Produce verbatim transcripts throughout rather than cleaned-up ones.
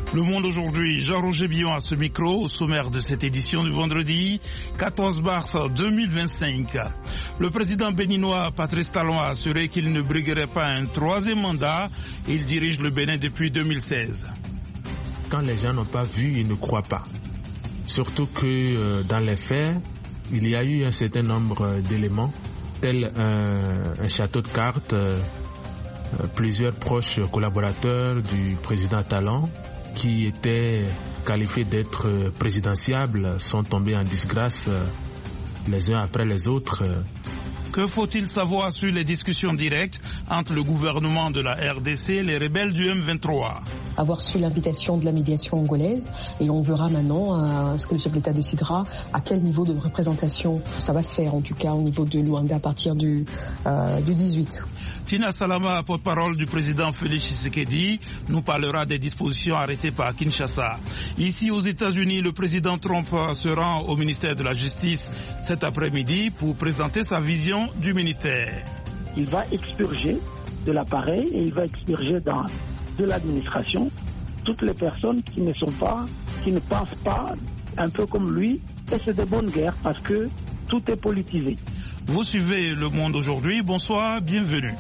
Le Monde aujourd'hui, Jean-Roger Billon à ce micro, au sommaire de cette édition du vendredi quatorze mars deux mille vingt-cinq. Le président béninois Patrice Talon a assuré qu'il ne briguerait pas un troisième mandat. Il dirige le Bénin depuis deux mille seize. Quand les gens n'ont pas vu, ils ne croient pas. Surtout que euh, dans les faits, il y a eu un certain nombre d'éléments, tels un, un château de cartes, euh, plusieurs proches collaborateurs du président Talon, qui étaient qualifiés d'être présidentiables, sont tombés en disgrâce les uns après les autres. Que faut-il savoir sur les discussions directes entre le gouvernement de la R D C et les rebelles du M vingt-trois? Avoir su l'invitation de la médiation angolaise et on verra maintenant euh, ce que le chef de l'État décidera, à quel niveau de représentation ça va se faire, en tout cas au niveau de Luanda à partir du, euh, du dix-huit. Tina Salama, porte-parole du président Félix Tshisekedi, nous parlera des dispositions arrêtées par Kinshasa. Ici aux États-Unis, le président Trump se rend au ministère de la Justice cet après-midi pour présenter sa vision du ministère. Il va expurger de l'appareil et il va expurger dans de l'administration toutes les personnes qui ne sont pas, qui ne pensent pas un peu comme lui, et c'est de bonne guerre parce que tout est politisé. Vous suivez Le Monde aujourd'hui, bonsoir, bienvenue.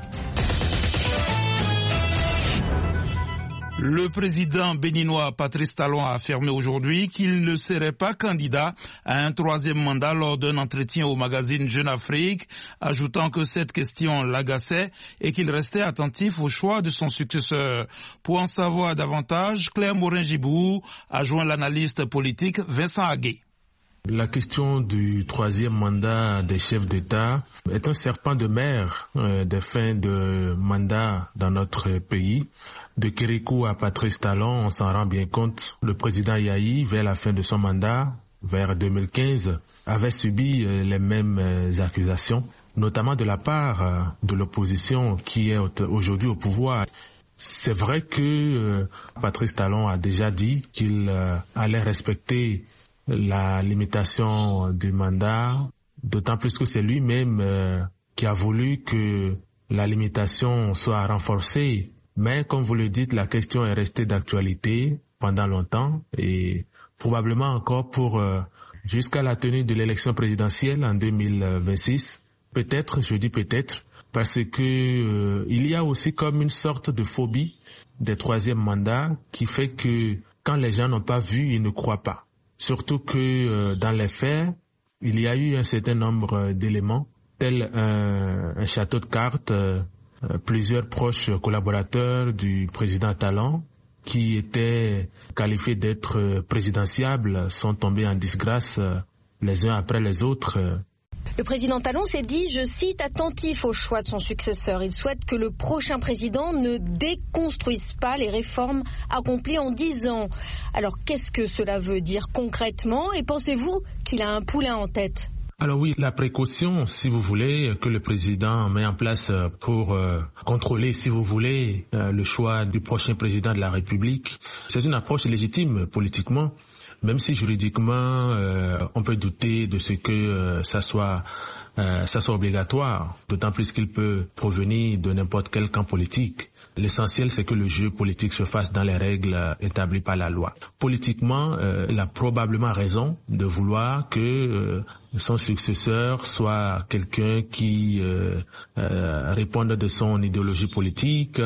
Le président béninois Patrice Talon a affirmé aujourd'hui qu'il ne serait pas candidat à un troisième mandat lors d'un entretien au magazine Jeune Afrique, ajoutant que cette question l'agaçait et qu'il restait attentif au choix de son successeur. Pour en savoir davantage, Claire Morin-Gibou a joint l'analyste politique Vincent Aguet. La question du troisième mandat des chefs d'État est un serpent de mer euh, des fins de mandat dans notre pays. De Kérékou à Patrice Talon, on s'en rend bien compte. Le président Yahi, vers la fin de son mandat, vers deux mille quinze, avait subi euh, les mêmes euh, accusations, notamment de la part euh, de l'opposition qui est aujourd'hui au pouvoir. C'est vrai que euh, Patrice Talon a déjà dit qu'il euh, allait respecter la limitation du mandat, d'autant plus que c'est lui-même euh, qui a voulu que la limitation soit renforcée. Mais comme vous le dites, la question est restée d'actualité pendant longtemps et probablement encore pour euh, jusqu'à la tenue de l'élection présidentielle en deux mille vingt-six. Peut-être, je dis peut-être, parce que euh, il y a aussi comme une sorte de phobie des troisièmes mandats qui fait que quand les gens n'ont pas vu, ils ne croient pas. Surtout que euh, dans les faits, il y a eu un certain nombre d'éléments, tels un, un château de cartes, euh, plusieurs proches collaborateurs du président Talon, qui étaient qualifiés d'être présidentiables, sont tombés en disgrâce les uns après les autres. Le président Talon s'est dit, je cite, attentif au choix de son successeur. Il souhaite que le prochain président ne déconstruise pas les réformes accomplies en dix ans. Alors qu'est-ce que cela veut dire concrètement et pensez-vous qu'il a un poulain en tête ? Alors oui, la précaution, si vous voulez, que le président met en place pour euh, contrôler, si vous voulez, euh, le choix du prochain président de la République, c'est une approche légitime politiquement, même si juridiquement, euh, on peut douter de ce que euh, ça soit euh, ça soit obligatoire, d'autant plus qu'il peut provenir de n'importe quel camp politique. L'essentiel, c'est que le jeu politique se fasse dans les règles établies par la loi. Politiquement, euh, il a probablement raison de vouloir que euh, son successeur soit quelqu'un qui euh, euh, réponde de son idéologie politique,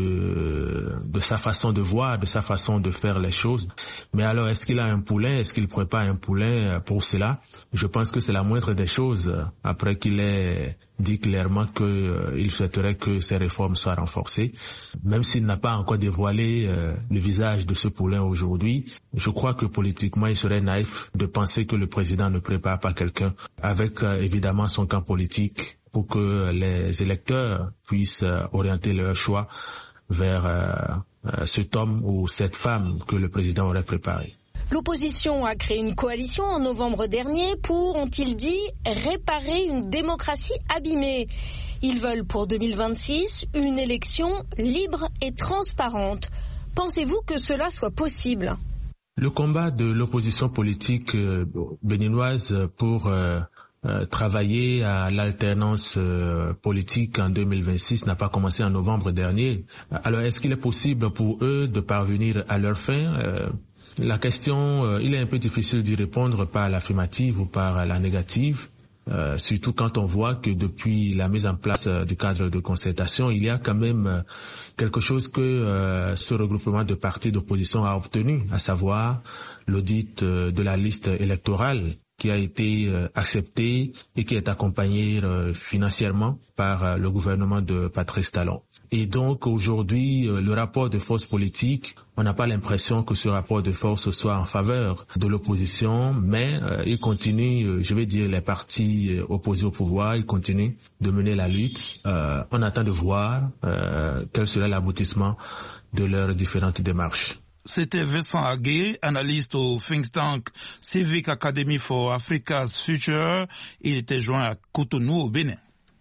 de, de sa façon de voir, de sa façon de faire les choses. Mais alors, est-ce qu'il a un poulain? Est-ce qu'il prépare un poulain pour cela? Je pense que c'est la moindre des choses, après qu'il ait dit clairement qu'il euh, souhaiterait que ces réformes soient renforcées. Même s'il n'a pas encore dévoilé euh, le visage de ce poulain aujourd'hui, je crois que politiquement, il serait naïf de penser que le président ne prépare pas quelqu'un avec euh, évidemment son camp politique pour que les électeurs puissent euh, orienter leur choix vers euh, euh, cet homme ou cette femme que le président aurait préparé. L'opposition a créé une coalition en novembre dernier pour, ont-ils dit, réparer une démocratie abîmée. Ils veulent pour deux mille vingt-six une élection libre et transparente. Pensez-vous que cela soit possible ? Le combat de l'opposition politique béninoise pour euh, euh, travailler à l'alternance euh, politique en deux mille vingt-six n'a pas commencé en novembre dernier. Alors, est-ce qu'il est possible pour eux de parvenir à leur fin? euh, La question, euh, il est un peu difficile d'y répondre par l'affirmative ou par la négative. Euh, surtout quand on voit que depuis la mise en place euh, du cadre de concertation, il y a quand même euh, quelque chose que euh, ce regroupement de partis d'opposition a obtenu, à savoir l'audit euh, de la liste électorale qui a été euh, acceptée et qui est accompagnée euh, financièrement par euh, le gouvernement de Patrice Talon. Et donc aujourd'hui, euh, le rapport de force politique, on n'a pas l'impression que ce rapport de force soit en faveur de l'opposition, mais euh, il continue, euh, je vais dire, les partis euh, opposés au pouvoir, ils continuent de mener la lutte. Euh, on attend de voir euh, quel sera l'aboutissement de leurs différentes démarches. C'était Vincent Agué, analyste au think tank Civic Academy for Africa's Future. Il était joint à Cotonou au Bénin.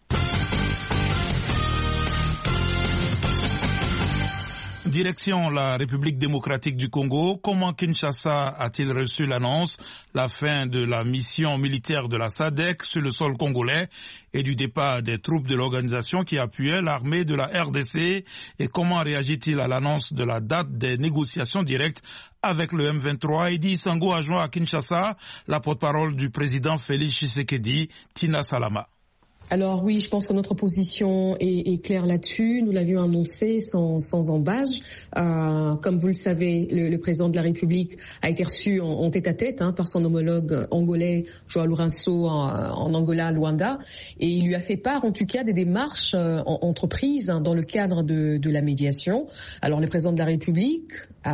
Direction la République démocratique du Congo, comment Kinshasa a-t-il reçu l'annonce, la fin de la mission militaire de la S A D C sur le sol congolais et du départ des troupes de l'organisation qui appuyait l'armée de la R D C, et comment réagit-il à l'annonce de la date des négociations directes avec le M vingt-trois? Idi Sango a joint à Kinshasa la porte-parole du président Félix Tshisekedi, Tina Salama. Alors oui, je pense que notre position est, est claire là-dessus. Nous l'avions annoncé sans, sans embâche. Euh, comme vous le savez, le, le président de la République a été reçu en, en tête-à-tête hein, par son homologue angolais, João Lourenço, en, en Angola, à Luanda, et il lui a fait part, en tout cas, des démarches euh, en, entreprises hein, dans le cadre de, de la médiation. Alors le président de la République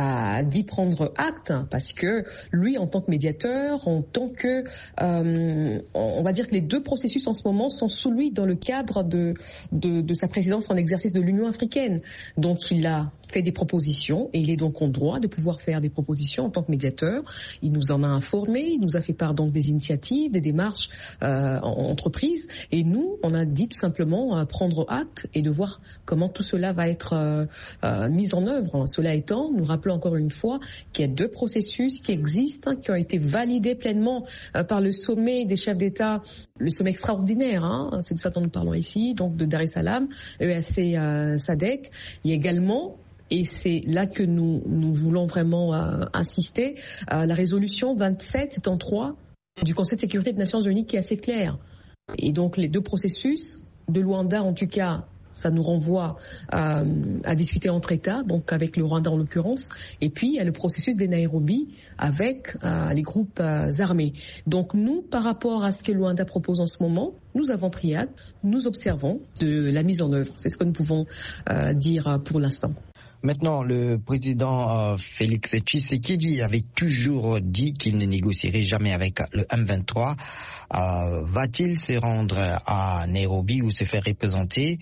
a dit prendre acte hein, parce que lui, en tant que médiateur, en tant que, euh, on va dire que les deux processus en ce moment sont sous lui dans le cadre de, de, de sa présidence en exercice de l'Union africaine. Donc il a fait des propositions et il est donc en droit de pouvoir faire des propositions en tant que médiateur. Il nous en a informé, il nous a fait part donc des initiatives, des démarches euh, en entreprise, et nous, on a dit tout simplement euh, prendre acte et de voir comment tout cela va être euh, euh, mis en œuvre. Cela étant, nous rappelons encore une fois qu'il y a deux processus qui existent, hein, qui ont été validés pleinement euh, par le sommet des chefs d'État, le sommet extraordinaire, hein, c'est de ça dont nous parlons ici, donc de Dar es Salaam, E A C euh, S A D C. Il y a également, et c'est là que nous, nous voulons vraiment euh, insister, euh, la résolution vingt-sept soixante-treize du Conseil de sécurité des Nations Unies qui est assez claire. Et donc les deux processus, de Luanda en tout cas, ça nous renvoie euh, à discuter entre États, donc avec le Rwanda en l'occurrence, et puis il y a le processus des Nairobi avec euh, les groupes euh, armés. Donc nous, par rapport à ce que Luanda propose en ce moment, nous avons pris acte, nous observons de la mise en œuvre. C'est ce que nous pouvons euh, dire pour l'instant. Maintenant, le président euh, Félix Tshisekedi avait toujours dit qu'il ne négocierait jamais avec le M vingt-trois. Euh, va-t-il se rendre à Nairobi ou se faire représenter?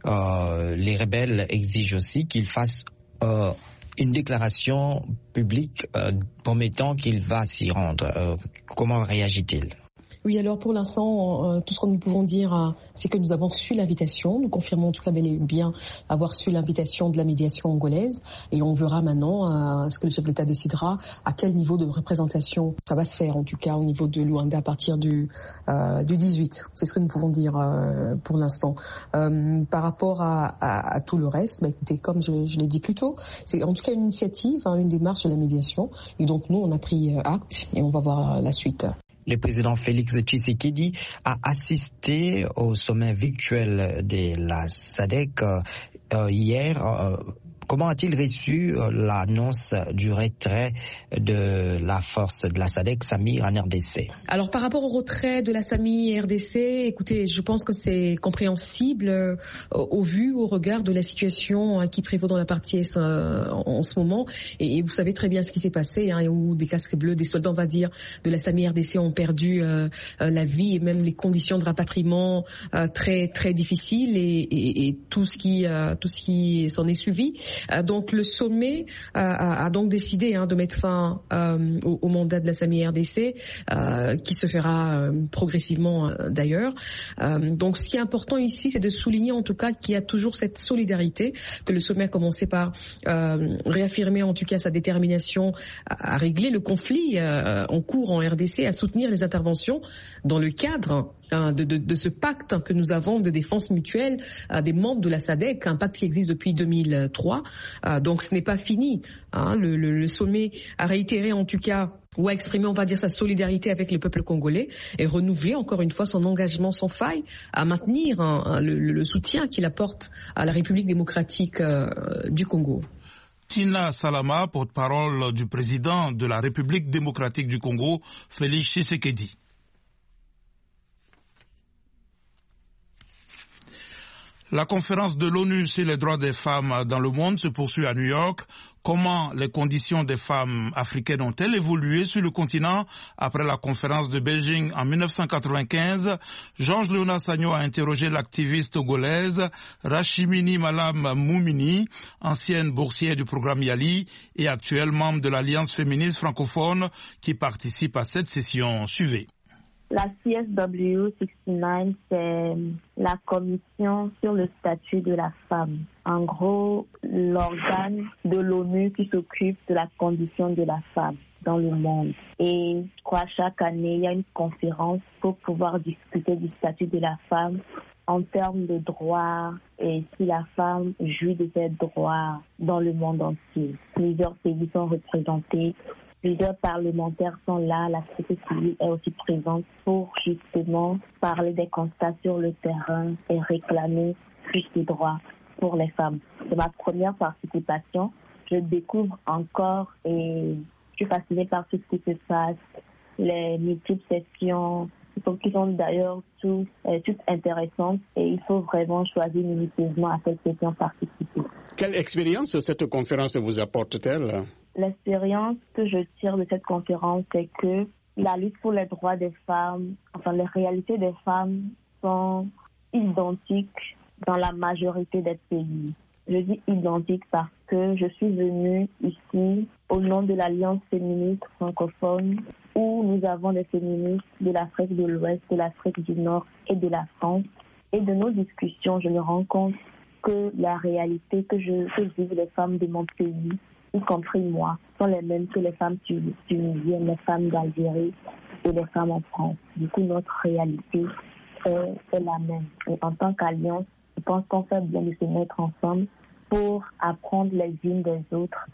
euh, Les rebelles exigent aussi qu'il fasse euh, une déclaration publique euh, promettant qu'il va s'y rendre. Euh, comment réagit-il? Oui, alors pour l'instant, euh, tout ce que nous pouvons dire, euh, c'est que nous avons reçu l'invitation. Nous confirmons en tout cas bel et bien avoir reçu l'invitation de la médiation angolaise, et on verra maintenant euh, ce que le chef de l'État décidera, à quel niveau de représentation ça va se faire, en tout cas au niveau de Luanda à partir du, euh, du dix-huit. C'est ce que nous pouvons dire euh, pour l'instant. Euh, par rapport à, à, à tout le reste, bah, écoutez, comme je, je l'ai dit plus tôt, c'est en tout cas une initiative, hein, une démarche de la médiation, et donc nous on a pris acte et on va voir la suite. Le président Félix Tshisekedi a assisté au sommet virtuel de la S A D C euh, hier. Euh, Comment a-t-il reçu euh, l'annonce du retrait de la force de la S A D C, Samir, en R D C? Alors par rapport au retrait de la SAMI R D C, écoutez, je pense que c'est compréhensible euh, au vu, au regard de la situation hein, qui prévaut dans la partie Est euh, en, en ce moment. Et, et vous savez très bien ce qui s'est passé, hein, où des casques bleus, des soldats, on va dire, de la SAMI R D C ont perdu euh, euh, la vie, et même les conditions de rapatriement euh, très très difficiles, et, et, et tout ce qui euh, tout ce qui s'en est suivi. Donc le sommet a, a donc décidé hein, de mettre fin euh, au, au mandat de la SAMI R D C, euh, qui se fera euh, progressivement euh, d'ailleurs. Euh, donc ce qui est important ici, c'est de souligner en tout cas qu'il y a toujours cette solidarité, que le sommet a commencé par euh, réaffirmer en tout cas sa détermination à, à régler le conflit euh, en cours en R D C, à soutenir les interventions dans le cadre hein, de, de, de ce pacte que nous avons de défense mutuelle euh, des membres de la SADC, un pacte qui existe depuis deux mille trois. Euh, donc ce n'est pas fini. Hein. Le, le, le sommet a réitéré en tout cas ou a exprimé, on va dire, sa solidarité avec le peuple congolais et renouvelé encore une fois son engagement sans faille à maintenir hein, le, le soutien qu'il apporte à la République démocratique euh, du Congo. Tina Salama, porte-parole du président de la République démocratique du Congo, Félix Tshisekedi. La conférence de l'ONU sur les droits des femmes dans le monde se poursuit à New York. Comment les conditions des femmes africaines ont-elles évolué sur le continent après la conférence de Beijing en mille neuf cent quatre-vingt-quinze? Georges Léonard Sagno a interrogé l'activiste togolaise Rachimini Malam Moumini, ancienne boursière du programme Yali et actuelle membre de l'Alliance féministe francophone qui participe à cette session. Suivez. La C S W soixante-neuf, c'est la commission sur le statut de la femme. En gros, l'organe de l'ONU qui s'occupe de la condition de la femme dans le monde. Et je crois chaque année, il y a une conférence pour pouvoir discuter du statut de la femme en termes de droits et si la femme jouit de ses droits dans le monde entier. Plusieurs pays sont représentés. Plusieurs parlementaires sont là, la société civile est aussi présente pour justement parler des constats sur le terrain et réclamer plus de droits pour les femmes. C'est ma première participation. Je découvre encore et je suis fascinée par tout ce qui se passe, les multiples sessions qui sont d'ailleurs toutes, euh, toutes intéressantes et il faut vraiment choisir minutieusement à cette session participer. Quelle expérience cette conférence vous apporte-t-elle? L'expérience que je tire de cette conférence, c'est que la lutte pour les droits des femmes, enfin les réalités des femmes sont identiques dans la majorité des pays. Je dis identiques parce que je suis venue ici au nom de l'Alliance féministe francophone où nous avons des féministes de l'Afrique de l'Ouest, de l'Afrique du Nord et de la France. Et de nos discussions, je me rends compte que la réalité que, je, que vivent les femmes de mon pays, y compris moi, sont les mêmes que les femmes tunisiennes, les femmes d'Algérie et les femmes en France. Du coup, notre réalité est, est la même. Et en tant qu'alliance, je pense qu'on fait bien de se mettre ensemble pour apprendre les unes des autres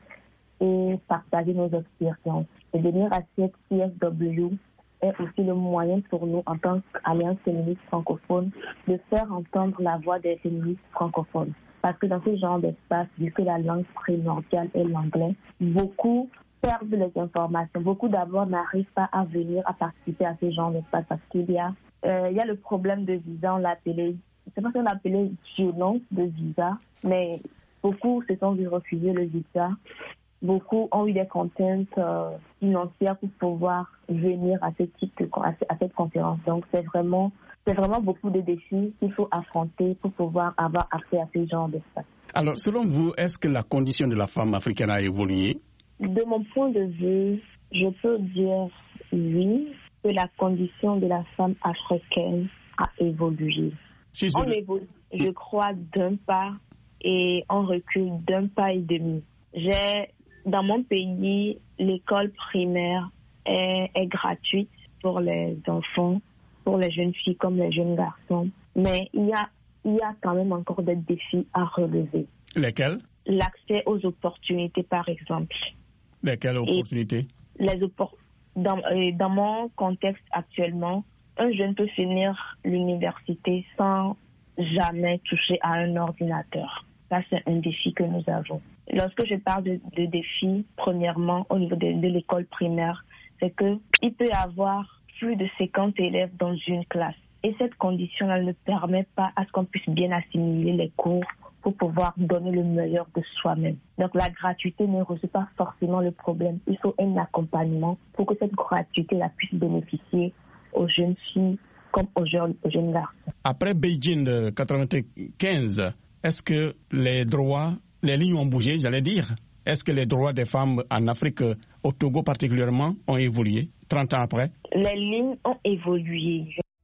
et partager nos expériences. Et venir à cette C S W est aussi le moyen pour nous, en tant qu'alliance féministe francophone, de faire entendre la voix des féministes francophones. Parce que dans ce genre d'espace, vu que la langue primordiale est l'anglais, beaucoup perdent les informations. Beaucoup d'abord n'arrivent pas à venir à participer à ce genre d'espace parce qu'il y a, euh, il y a le problème de visa, on l'appelait, c'est pas qu'on l'appelait violence de visa, mais beaucoup se sont vus refuser le visa. Beaucoup ont eu des contraintes euh, financières pour pouvoir venir à ce type de, à, à cette conférence. Donc c'est vraiment C'est vraiment beaucoup de défis qu'il faut affronter pour pouvoir avoir accès à ce genre d'espace. Alors, selon vous, est-ce que la condition de la femme africaine a évolué? De mon point de vue, je peux dire oui, que la condition de la femme africaine a évolué. Si on évolue, je crois, d'un pas et on recule d'un pas et demi. J'ai, dans mon pays, l'école primaire est, est gratuite pour les enfants, pour les jeunes filles comme les jeunes garçons. Mais il y a, il y a quand même encore des défis à relever. Lesquels? L'accès aux opportunités, par exemple. Lesquelles opportunités? Et les oppor- dans, dans mon contexte actuellement, un jeune peut finir l'université sans jamais toucher à un ordinateur. Ça, c'est un défi que nous avons. Lorsque je parle de, de défis, premièrement, au niveau de, de l'école primaire, c'est qu'il peut y avoir plus de cinquante élèves dans une classe. Et cette condition-là ne permet pas à ce qu'on puisse bien assimiler les cours pour pouvoir donner le meilleur de soi-même. Donc la gratuité ne résout pas forcément le problème. Il faut un accompagnement pour que cette gratuité-là puisse bénéficier aux jeunes filles comme aux jeunes, aux jeunes garçons. Après Beijing de quatre-vingt-quinze, est-ce que les droits, les lignes ont bougé, j'allais dire? Est-ce que les droits des femmes en Afrique, au Togo particulièrement, ont évolué trente ans après? Les lignes ont évolué.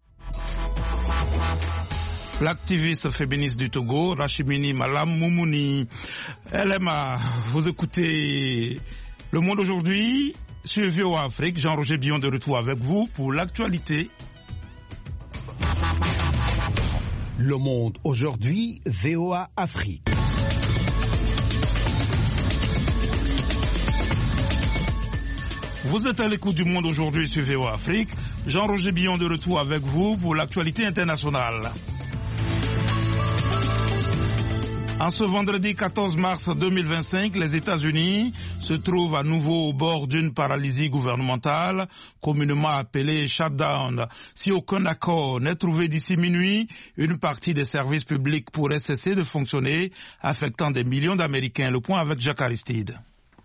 L'activiste féministe du Togo, Rachimini Malam Moumouni. L M A, vous écoutez Le Monde aujourd'hui sur V O A Afrique. Jean-Roger Billon de retour avec vous pour l'actualité. Le Monde aujourd'hui, V O A Afrique. Vous êtes à l'écoute du Monde aujourd'hui sur V O A Afrique. Jean-Roger Billon de retour avec vous pour l'actualité internationale. En ce vendredi quatorze mars deux mille vingt-cinq, les États-Unis se trouvent à nouveau au bord d'une paralysie gouvernementale, communément appelée shutdown. Si aucun accord n'est trouvé d'ici minuit, une partie des services publics pourrait cesser de fonctionner, affectant des millions d'Américains. Le point avec Jacques Aristide.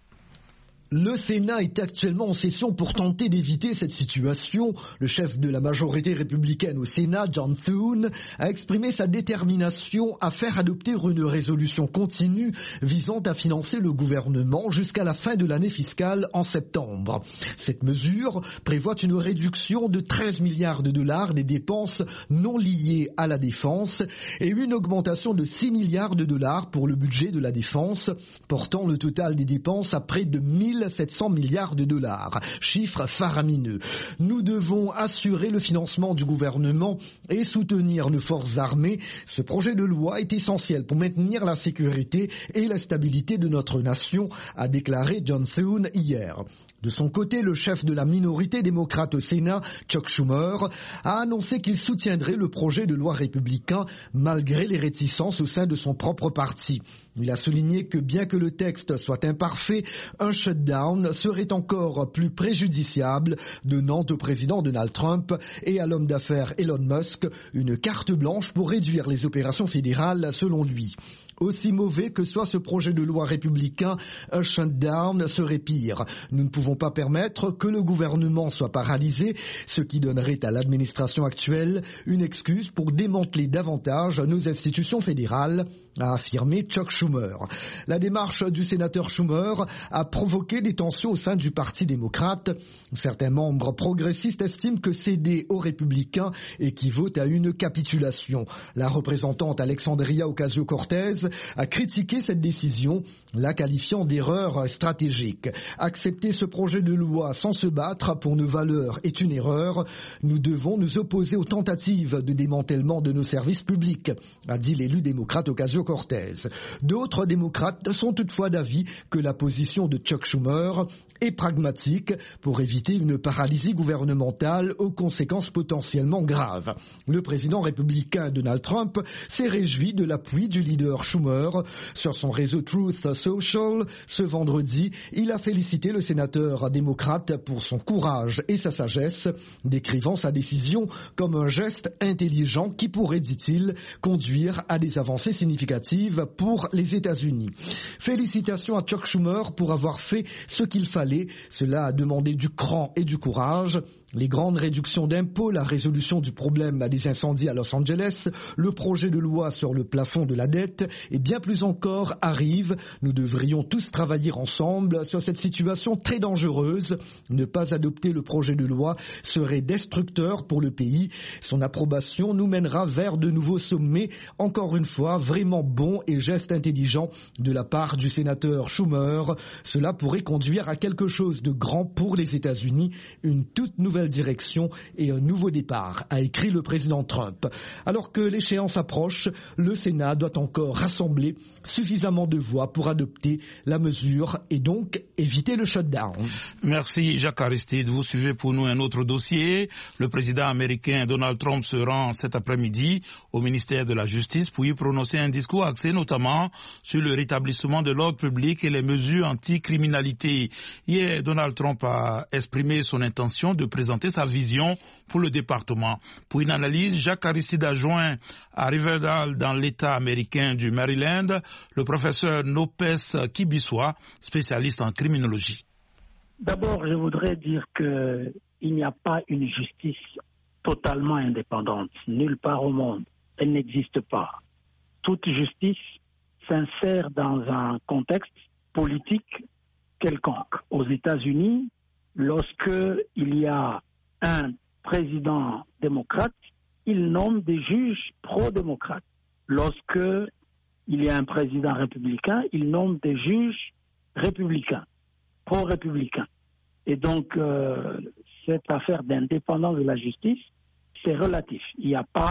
Le Sénat est actuellement en session pour tenter d'éviter cette situation. Le chef de la majorité républicaine au Sénat, John Thune, a exprimé sa détermination à faire adopter une résolution continue visant à financer le gouvernement jusqu'à la fin de l'année fiscale en septembre. Cette mesure prévoit une réduction de treize milliards de dollars des dépenses non liées à la défense et une augmentation de six milliards de dollars pour le budget de la défense, portant le total des dépenses à près de mille sept cents milliards de dollars, chiffre faramineux. Nous devons assurer le financement du gouvernement et soutenir nos forces armées. Ce projet de loi est essentiel pour maintenir la sécurité et la stabilité de notre nation, a déclaré John Thune hier. De son côté, le chef de la minorité démocrate au Sénat, Chuck Schumer, a annoncé qu'il soutiendrait le projet de loi républicain malgré les réticences au sein de son propre parti. Il a souligné que bien que le texte soit imparfait, un shutdown serait encore plus préjudiciable, donnant au président Donald Trump et à l'homme d'affaires Elon Musk une carte blanche pour réduire les opérations fédérales selon lui. Aussi mauvais que soit ce projet de loi républicain, un shutdown serait pire. Nous ne pouvons pas permettre que le gouvernement soit paralysé, ce qui donnerait à l'administration actuelle une excuse pour démanteler davantage nos institutions fédérales, a affirmé Chuck Schumer. La démarche du sénateur Schumer a provoqué des tensions au sein du Parti démocrate. Certains membres progressistes estiment que céder aux républicains équivaut à une capitulation. La représentante Alexandria Ocasio-Cortez a critiqué cette décision, la qualifiant d'erreur stratégique. Accepter ce projet de loi sans se battre pour nos valeurs est une erreur. Nous devons nous opposer aux tentatives de démantèlement de nos services publics, a dit l'élu démocrate Ocasio-Cortez. D'autres démocrates sont toutefois d'avis que la position de Chuck Schumer est pragmatique pour éviter une paralysie gouvernementale aux conséquences potentiellement graves. Le président républicain Donald Trump s'est réjoui de l'appui du leader Schumer. Sur son réseau Truth Social, ce vendredi, il a félicité le sénateur démocrate pour son courage et sa sagesse, décrivant sa décision comme un geste intelligent qui pourrait, dit-il, conduire à des avancées significatives pour les États-Unis. Félicitations à Chuck Schumer pour avoir fait ce qu'il fallait. Cela a demandé du cran et du courage. Les grandes réductions d'impôts, la résolution du problème des incendies à Los Angeles, le projet de loi sur le plafond de la dette et bien plus encore arrivent. Nous devrions tous travailler ensemble sur cette situation très dangereuse. Ne pas adopter le projet de loi serait destructeur pour le pays. Son approbation nous mènera vers de nouveaux sommets. Encore une fois, vraiment bon et geste intelligent de la part du sénateur Schumer. Cela pourrait conduire à quelque chose de grand pour les États-Unis, une toute nouvelle direction et un nouveau départ, a écrit le président Trump. Alors que l'échéance approche, le Sénat doit encore rassembler suffisamment de voix pour adopter la mesure et donc éviter le shutdown. Merci Jacques Aristide. Vous suivez pour nous un autre dossier. Le président américain Donald Trump se rend cet après-midi au ministère de la Justice pour y prononcer un discours axé notamment sur le rétablissement de l'ordre public et les mesures anti-criminalité. Hier, Donald Trump a exprimé son intention de présenter sa vision pour le département. Pour une analyse, Jacques Aristide a joint à Riverdale, dans l'État américain du Maryland, le professeur Nopes Kibiswa, spécialiste en criminologie. D'abord, je voudrais dire qu'il n'y a pas une justice totalement indépendante, nulle part au monde. Elle n'existe pas. Toute justice s'insère dans un contexte politique quelconque. Aux États-Unis, lorsque il y a un président démocrate, il nomme des juges pro-démocrates. Lorsque il y a un président républicain, il nomme des juges républicains, pro-républicains. Et donc, euh, cette affaire d'indépendance de la justice, c'est relatif. Il n'y a pas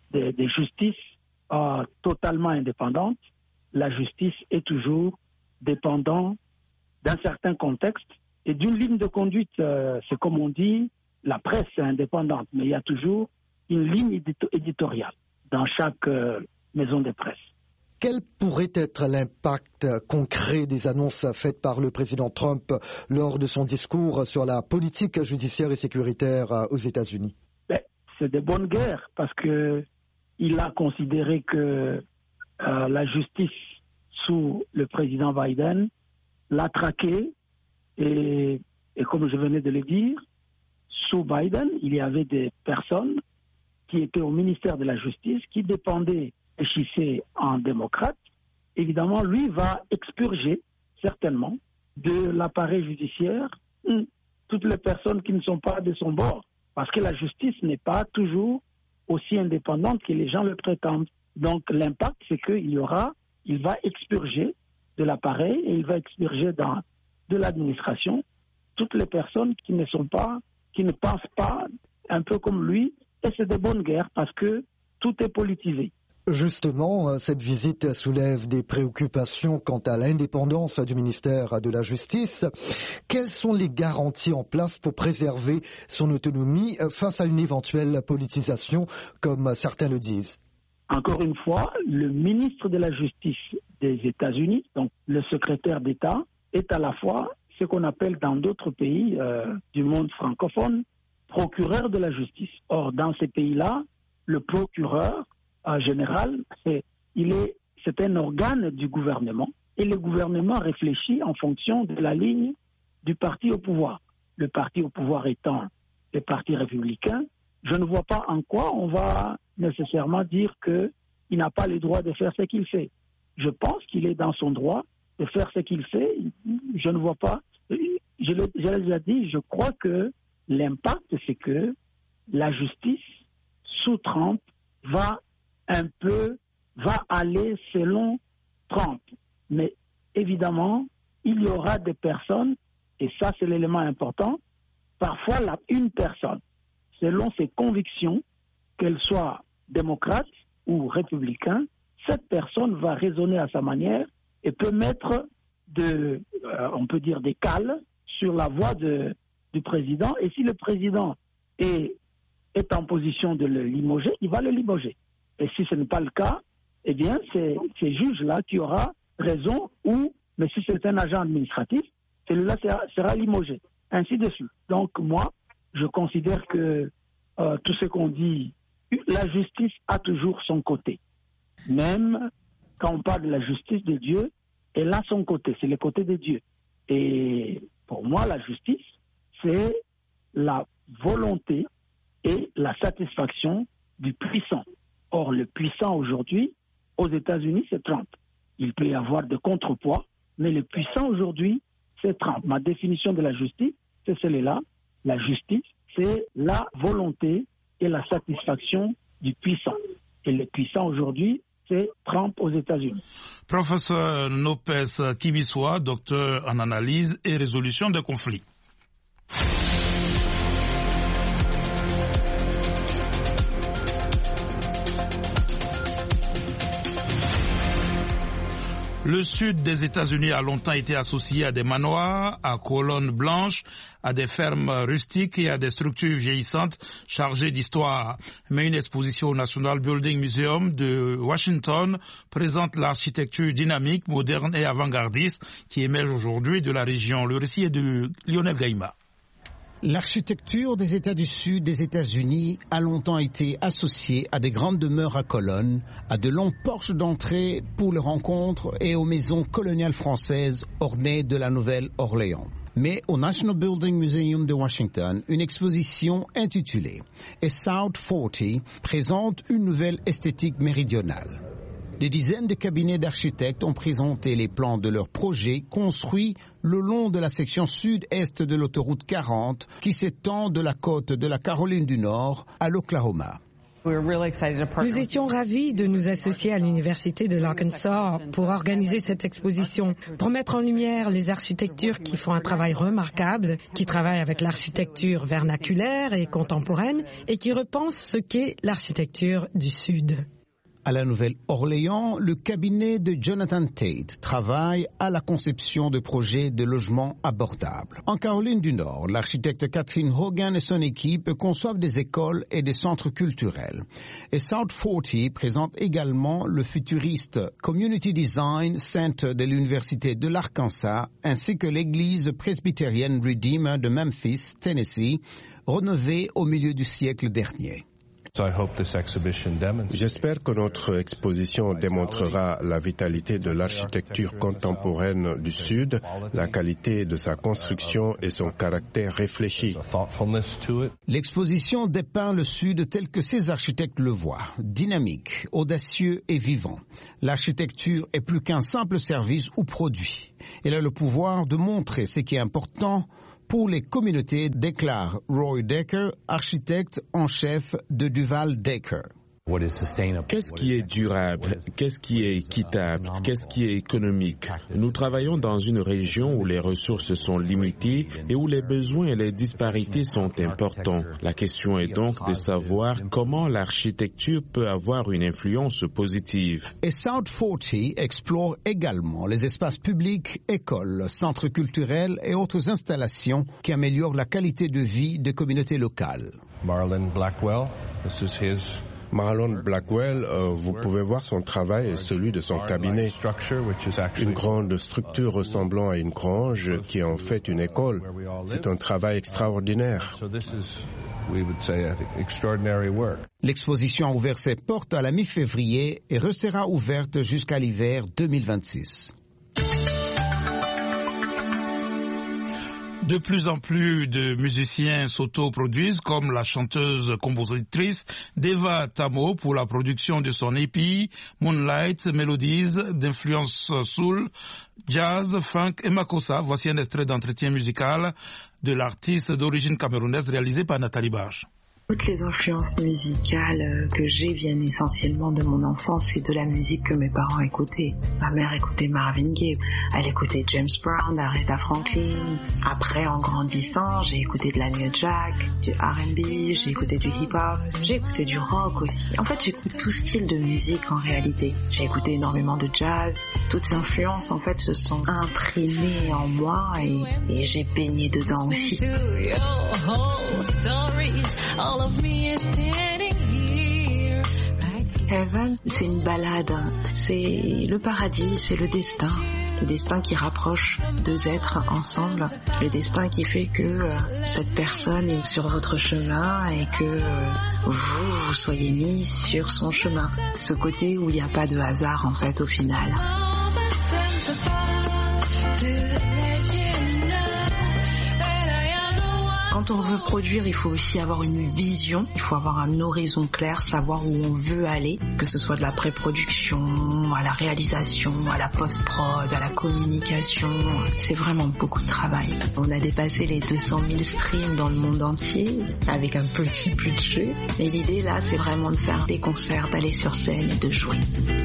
des, des justices euh, totalement indépendantes. La justice est toujours dépendante d'un certain contexte et d'une ligne de conduite. Euh, c'est comme on dit, la presse est indépendante, mais il y a toujours une ligne édito- éditoriale dans chaque euh, maison de presse. Quel pourrait être l'impact concret des annonces faites par le président Trump lors de son discours sur la politique judiciaire et sécuritaire aux États-Unis? Ben, c'est de bonnes guerres parce que il a considéré que euh, la justice sous le président Biden l'a traqué et, et comme je venais de le dire, sous Biden, il y avait des personnes qui étaient au ministère de la Justice qui dépendaient Chissé en démocrate. Évidemment, lui va expurger certainement de l'appareil judiciaire toutes les personnes qui ne sont pas de son bord, parce que la justice n'est pas toujours aussi indépendante que les gens le prétendent. Donc l'impact, c'est qu'il y aura, il va expurger de l'appareil et il va expurger dans, de l'administration toutes les personnes qui ne sont pas, qui ne pensent pas un peu comme lui, et c'est de bonnes guerres parce que tout est politisé. Justement, cette visite soulève des préoccupations quant à l'indépendance du ministère de la Justice. Quelles sont les garanties en place pour préserver son autonomie face à une éventuelle politisation, comme certains le disent? Encore une fois, le ministre de la Justice des États-Unis, donc le secrétaire d'État, est à la fois ce qu'on appelle dans d'autres pays euh, du monde francophone, procureur de la justice. Or, dans ces pays-là, le procureur en général, c'est, il est, c'est un organe du gouvernement et le gouvernement réfléchit en fonction de la ligne du parti au pouvoir. Le parti au pouvoir étant le parti républicain, je ne vois pas en quoi on va nécessairement dire qu'il n'a pas le droit de faire ce qu'il fait. Je pense qu'il est dans son droit de faire ce qu'il fait. Je ne vois pas, je l'ai, je l'ai déjà dit, je crois que l'impact, c'est que la justice sous Trump va un peu, va aller selon Trump. Mais évidemment, il y aura des personnes, et ça c'est l'élément important, parfois la, une personne, selon ses convictions, qu'elle soit démocrate ou républicain, cette personne va raisonner à sa manière et peut mettre, de, euh, on peut dire, des cales sur la voie de, du président. Et si le président est, est en position de le limoger, il va le limoger. Et si ce n'est pas le cas, eh bien, c'est ce juge-là qui aura raison, ou, mais si c'est un agent administratif, celui-là sera, sera limogé, ainsi de suite. Donc, moi, je considère que euh, tout ce qu'on dit, la justice a toujours son côté. Même quand on parle de la justice de Dieu, elle a son côté, c'est le côté de Dieu. Et pour moi, la justice, c'est la volonté et la satisfaction du puissant. Or, le puissant aujourd'hui, aux États-Unis, c'est Trump. Il peut y avoir de contrepoids, mais le puissant aujourd'hui, c'est Trump. Ma définition de la justice, c'est celle-là. La justice, c'est la volonté et la satisfaction du puissant. Et le puissant aujourd'hui, c'est Trump aux États-Unis. Professeur Nopes Kibiswa, docteur en analyse et résolution de conflits. Le sud des États-Unis a longtemps été associé à des manoirs, à colonnes blanches, à des fermes rustiques et à des structures vieillissantes chargées d'histoire. Mais une exposition au National Building Museum de Washington présente l'architecture dynamique, moderne et avant-gardiste qui émerge aujourd'hui de la région. Le récit est de Lionel Gaïma. L'architecture des États du Sud des États-Unis a longtemps été associée à des grandes demeures à colonnes, à de longs porches d'entrée pour les rencontres et aux maisons coloniales françaises ornées de la Nouvelle-Orléans. Mais au National Building Museum de Washington, une exposition intitulée « A South quarante » présente une nouvelle esthétique méridionale. Des dizaines de cabinets d'architectes ont présenté les plans de leurs projets construits le long de la section sud-est de l'autoroute quarante qui s'étend de la côte de la Caroline du Nord à l'Oklahoma. Nous étions ravis de nous associer à l'Université de l'Arkansas pour organiser cette exposition, pour mettre en lumière les architectures qui font un travail remarquable, qui travaillent avec l'architecture vernaculaire et contemporaine et qui repensent ce qu'est l'architecture du Sud. À la Nouvelle-Orléans, le cabinet de Jonathan Tate travaille à la conception de projets de logements abordables. En Caroline du Nord, l'architecte Catherine Hogan et son équipe conçoivent des écoles et des centres culturels. Et South quarante présente également le futuriste Community Design Center de l'Université de l'Arkansas ainsi que l'église presbytérienne Redeemer de Memphis, Tennessee, rénovée au milieu du siècle dernier. J'espère que notre exposition démontrera la vitalité de l'architecture contemporaine du Sud, la qualité de sa construction et son caractère réfléchi. L'exposition dépeint le Sud tel que ses architectes le voient, dynamique, audacieux et vivant. L'architecture est plus qu'un simple service ou produit. Elle a le pouvoir de montrer ce qui est important pour les communautés, déclare Roy Decker, architecte en chef de Duval Decker. Qu'est-ce qui est durable? Qu'est-ce qui est équitable? Qu'est-ce qui est économique? Nous travaillons dans une région où les ressources sont limitées et où les besoins et les disparités sont importants. La question est donc de savoir comment l'architecture peut avoir une influence positive. Et South quarante explore également les espaces publics, écoles, centres culturels et autres installations qui améliorent la qualité de vie des communautés locales. Marlon Blackwell, this is his Marlon Blackwell, euh, vous pouvez voir son travail et celui de son cabinet. Une grande structure ressemblant à une grange qui est en fait une école. C'est un travail extraordinaire. L'exposition a ouvert ses portes à la mi-février et restera ouverte jusqu'à l'hiver deux mille vingt-six. De plus en plus de musiciens s'autoproduisent, comme la chanteuse-compositrice Deva Tamo pour la production de son E P Moonlight Melodies d'influence soul, jazz, funk et makossa. Voici un extrait d'entretien musical de l'artiste d'origine camerounaise réalisé par Nathalie Barge. Toutes les influences musicales que j'ai viennent essentiellement de mon enfance et de la musique que mes parents écoutaient. Ma mère écoutait Marvin Gaye, elle écoutait James Brown, Aretha Franklin. Après, en grandissant, j'ai écouté de la New Jack, du R and B, j'ai écouté du hip-hop, j'ai écouté du rock aussi. En fait, j'écoute tout style de musique en réalité. J'ai écouté énormément de jazz. Toutes ces influences, en fait, se sont imprimées en moi et, et j'ai baigné dedans aussi. Heaven, c'est une balade, c'est le paradis, c'est le destin. Le destin qui rapproche deux êtres ensemble, le destin qui fait que euh, cette personne est sur votre chemin et que euh, vous, vous soyez mis sur son chemin. Ce côté où il n'y a pas de hasard en fait au final. Quand on veut produire, il faut aussi avoir une vision, il faut avoir un horizon clair, savoir où on veut aller, que ce soit de la pré-production, à la réalisation, à la post-prod, à la communication. C'est vraiment beaucoup de travail. On a dépassé les deux cent mille streams dans le monde entier, avec un petit budget. Et l'idée là, c'est vraiment de faire des concerts, d'aller sur scène et de jouer.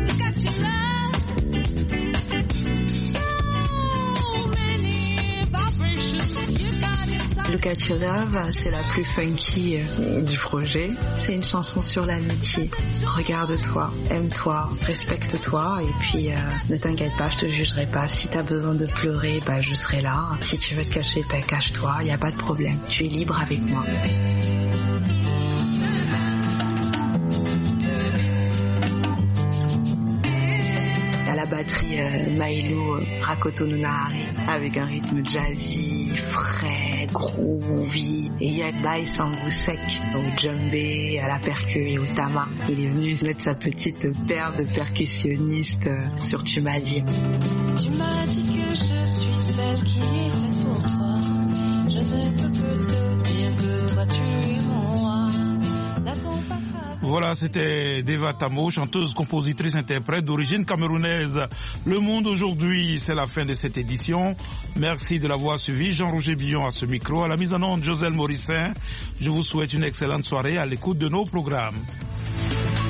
Look at Your Love, c'est la plus funky euh, du projet. C'est une chanson sur l'amitié. Regarde-toi, aime-toi, respecte-toi et puis euh, ne t'inquiète pas, je te jugerai pas. Si t'as besoin de pleurer, bah je serai là. Si tu veux te cacher, bah cache-toi, y a pas de problème. Tu es libre avec moi. La batterie euh, Maïlo Rakoto Nunahari avec un rythme jazzy, frais, groovy. Et il y a Bai Sangusek au djembé, à la percu et au tama. Il est venu mettre sa petite paire de percussionnistes euh, sur Tu m'as dit. Tu m'as dit que je suis celle qui est faite pour toi. Je ne peux que te dire que toi tu es mon roi. Voilà, c'était Deva Tamo, chanteuse, compositrice, interprète d'origine camerounaise. Le Monde aujourd'hui, c'est la fin de cette édition. Merci de l'avoir suivi. Jean-Roger Billon à ce micro. À la mise en onde, Joselle Morissin. Je vous souhaite une excellente soirée à l'écoute de nos programmes.